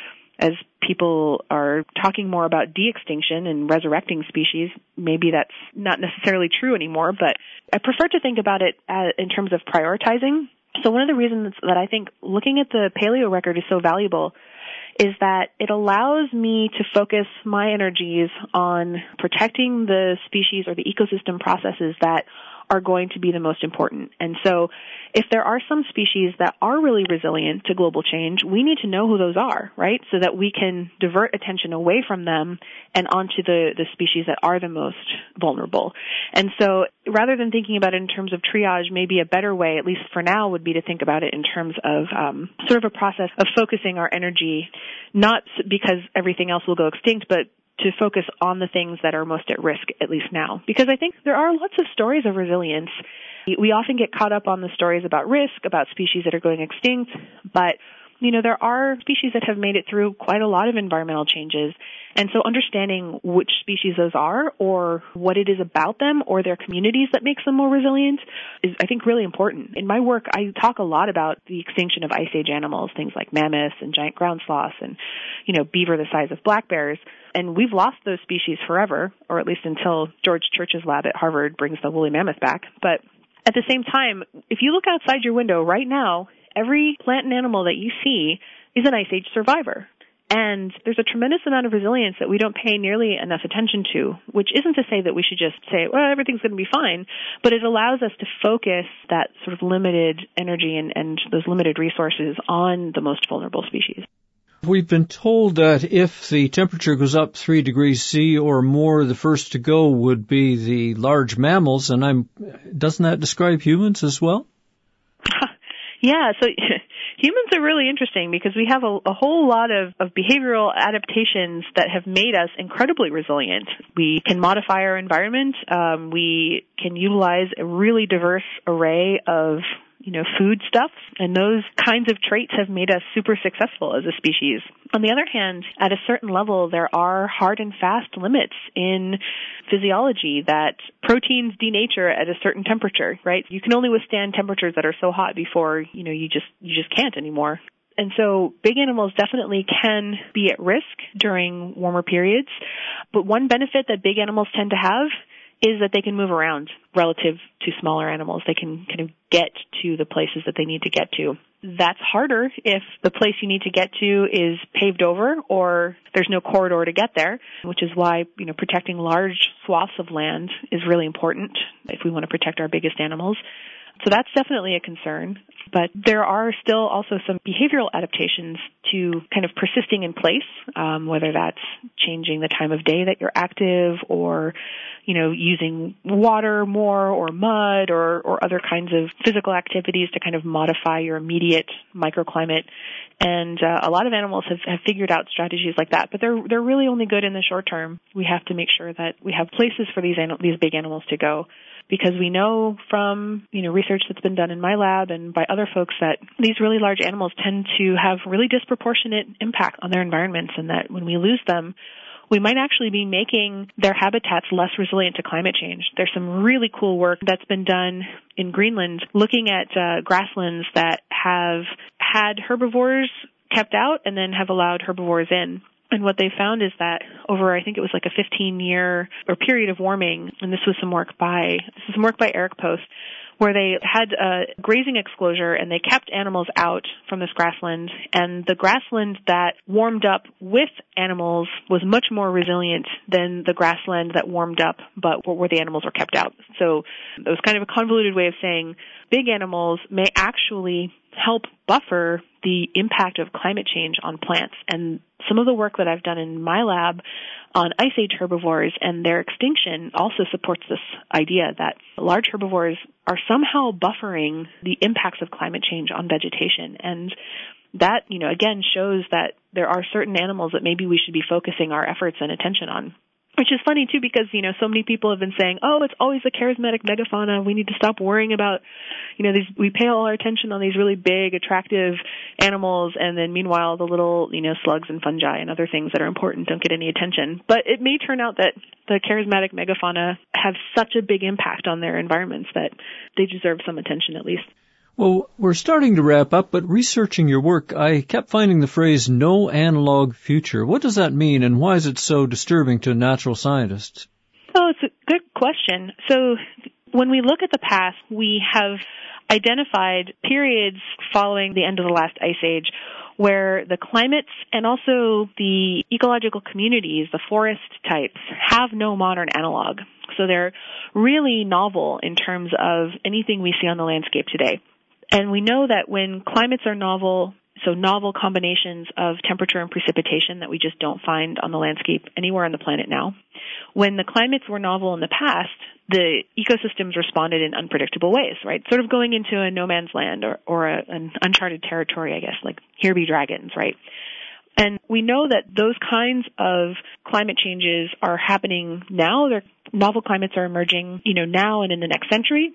as people are talking more about de-extinction and resurrecting species, maybe that's not necessarily true anymore, but I prefer to think about it as, in terms of prioritizing. So one of the reasons that I think looking at the paleo record is so valuable is that it allows me to focus my energies on protecting the species or the ecosystem processes that are going to be the most important. And so if there are some species that are really resilient to global change, we need to know who those are, right? So that we can divert attention away from them and onto the, the species that are the most vulnerable. And so rather than thinking about it in terms of triage, maybe a better way, at least for now, would be to think about it in terms of um, sort of a process of focusing our energy, not because everything else will go extinct, but to focus on the things that are most at risk, at least now. Because I think there are lots of stories of resilience. We often get caught up on the stories about risk, about species that are going extinct, but you know, there are species that have made it through quite a lot of environmental changes. And so understanding which species those are or what it is about them or their communities that makes them more resilient is, I think, really important. In my work, I talk a lot about the extinction of Ice Age animals, things like mammoths and giant ground sloths and, you know, beaver the size of black bears. And we've lost those species forever, or at least until George Church's lab at Harvard brings the woolly mammoth back. But at the same time, if you look outside your window right now, every plant and animal that you see is an Ice Age survivor. And there's a tremendous amount of resilience that we don't pay nearly enough attention to, which isn't to say that we should just say, well, everything's going to be fine, but it allows us to focus that sort of limited energy and, and those limited resources on the most vulnerable species. We've been told that if the temperature goes up three degrees C or more, the first to go would be the large mammals, and I'm doesn't that describe humans as well? Yeah, so humans are really interesting because we have a, a whole lot of, of behavioral adaptations that have made us incredibly resilient. We can modify our environment. Um, we can utilize a really diverse array of, you know, foodstuffs, and those kinds of traits have made us super successful as a species. On the other hand, at a certain level, there are hard and fast limits in physiology that proteins denature at a certain temperature, right? You can only withstand temperatures that are so hot before, you know, you just, you just can't anymore. And so big animals definitely can be at risk during warmer periods. But one benefit that big animals tend to have is that they can move around relative to smaller animals. They can kind of get to the places that they need to get to. That's harder if the place you need to get to is paved over or there's no corridor to get there, which is why, you know, protecting large swaths of land is really important if we want to protect our biggest animals. So that's definitely a concern. But there are still also some behavioral adaptations to kind of persisting in place, um, whether that's changing the time of day that you're active or, you know, using water more or mud or, or other kinds of physical activities to kind of modify your immediate microclimate. And uh, a lot of animals have, have figured out strategies like that, but they're they're really only good in the short term. We have to make sure that we have places for these anim- these big animals to go. Because we know from, you know, research that's been done in my lab and by other folks that these really large animals tend to have really disproportionate impact on their environments, and that when we lose them, we might actually be making their habitats less resilient to climate change. There's some really cool work that's been done in Greenland looking at uh, grasslands that have had herbivores kept out and then have allowed herbivores in. And what they found is that over, I think it was like a fifteen-year or period of warming, and this was some work by this is some work by Eric Post, where they had a grazing exclosure and they kept animals out from this grassland, and the grassland that warmed up with animals was much more resilient than the grassland that warmed up but where the animals were kept out. So it was kind of a convoluted way of saying big animals may actually help buffer the impact of climate change on plants. And some of the work that I've done in my lab on Ice Age herbivores and their extinction also supports this idea that large herbivores are somehow buffering the impacts of climate change on vegetation. And that, you know, again shows that there are certain animals that maybe we should be focusing our efforts and attention on. Which is funny, too, because, you know, so many people have been saying, oh, it's always the charismatic megafauna. We need to stop worrying about, you know, these, we pay all our attention on these really big, attractive animals, and then meanwhile the little, you know, slugs and fungi and other things that are important don't get any attention. But it may turn out that the charismatic megafauna have such a big impact on their environments that they deserve some attention at least. Well, we're starting to wrap up, but researching your work, I kept finding the phrase no analog future. What does that mean, and why is it so disturbing to natural scientists? Oh, it's a good question. So when we look at the past, we have identified periods following the end of the last ice age where the climates and also the ecological communities, the forest types, have no modern analog. So they're really novel in terms of anything we see on the landscape today. And we know that when climates are novel, so novel combinations of temperature and precipitation that we just don't find on the landscape anywhere on the planet now, when the climates were novel in the past, the ecosystems responded in unpredictable ways, right? Sort of going into a no man's land or, or a, an uncharted territory, I guess, like here be dragons, right? And we know that those kinds of climate changes are happening now. Their novel climates are emerging, you know, now and in the next century.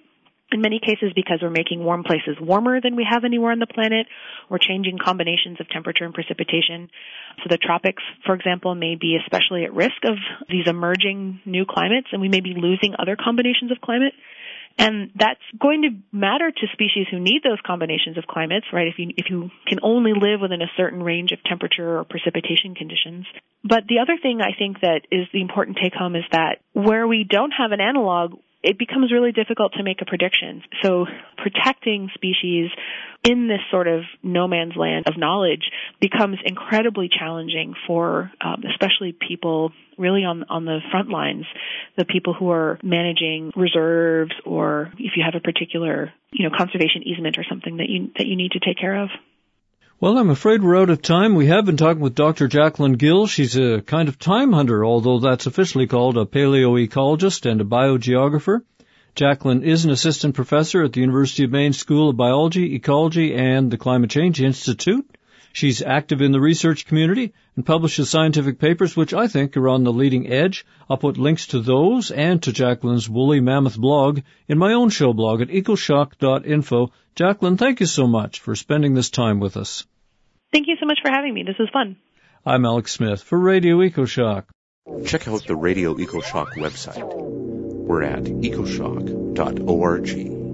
In many cases, because we're making warm places warmer than we have anywhere on the planet, we're changing combinations of temperature and precipitation. So the tropics, for example, may be especially at risk of these emerging new climates, and we may be losing other combinations of climate. And that's going to matter to species who need those combinations of climates, right? If you, if you can only live within a certain range of temperature or precipitation conditions. But the other thing I think that is the important take home is that where we don't have an analog, it becomes really difficult to make a prediction. So protecting species in this sort of no man's land of knowledge becomes incredibly challenging for um, especially people really on on the front lines, the people who are managing reserves, or if you have a particular, you know, conservation easement or something that you that you need to take care of. Well, I'm afraid we're out of time. We have been talking with Doctor Jacqueline Gill. She's a kind of time hunter, although that's officially called a paleoecologist and a biogeographer. Jacqueline is an assistant professor at the University of Maine School of Biology, Ecology, and the Climate Change Institute. She's active in the research community and publishes scientific papers which I think are on the leading edge. I'll put links to those and to Jacqueline's Woolly Mammoth blog in my own show blog at ecoshock dot info. Jacqueline, thank you so much for spending this time with us. Thank you so much for having me. This was fun. I'm Alex Smith for Radio EcoShock. Check out the Radio EcoShock website. We're at ecoshock dot org.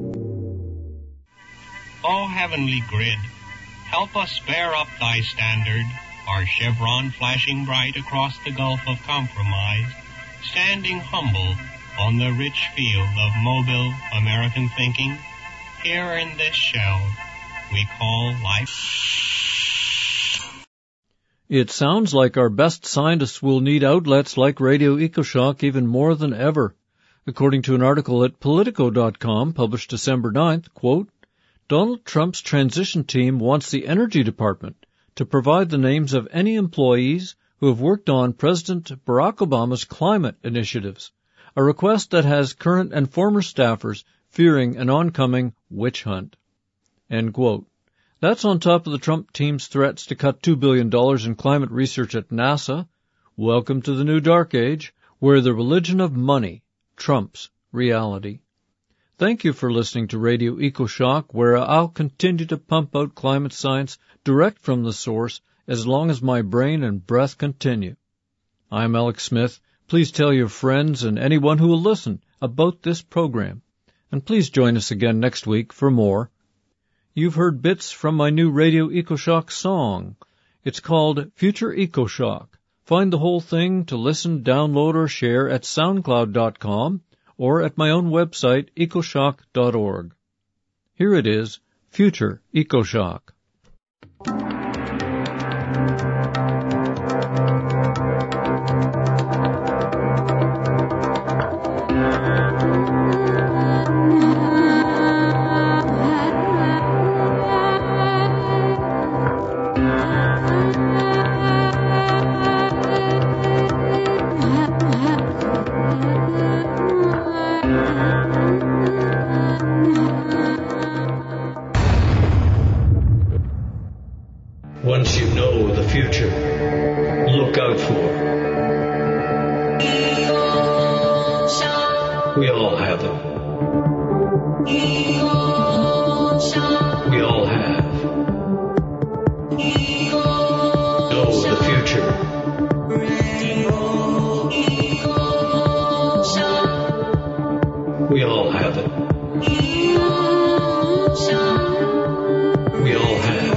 O heavenly grid, help us bear up thy standard, our chevron flashing bright across the gulf of compromise, standing humble on the rich field of mobile American thinking, here in this shell we call life. It sounds like our best scientists will need outlets like Radio EcoShock even more than ever. According to an article at Politico dot com published December ninth, quote, Donald Trump's transition team wants the Energy Department to provide the names of any employees who have worked on President Barack Obama's climate initiatives, a request that has current and former staffers fearing an oncoming witch hunt. End quote. That's on top of the Trump team's threats to cut two billion dollars in climate research at NASA. Welcome to the new dark age, where the religion of money trumps reality. Thank you for listening to Radio EcoShock, where I'll continue to pump out climate science direct from the source as long as my brain and breath continue. I'm Alex Smith. Please tell your friends and anyone who will listen about this program. And please join us again next week for more. You've heard bits from my new Radio EcoShock song. It's called Future EcoShock. Find the whole thing to listen, download, or share at soundcloud dot com or at my own website, ecoshock dot org. Here it is, Future EcoShock. Once you know the future, look out for. We all have them. We all have. Know the future. We all have it. We all have.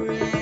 Shock.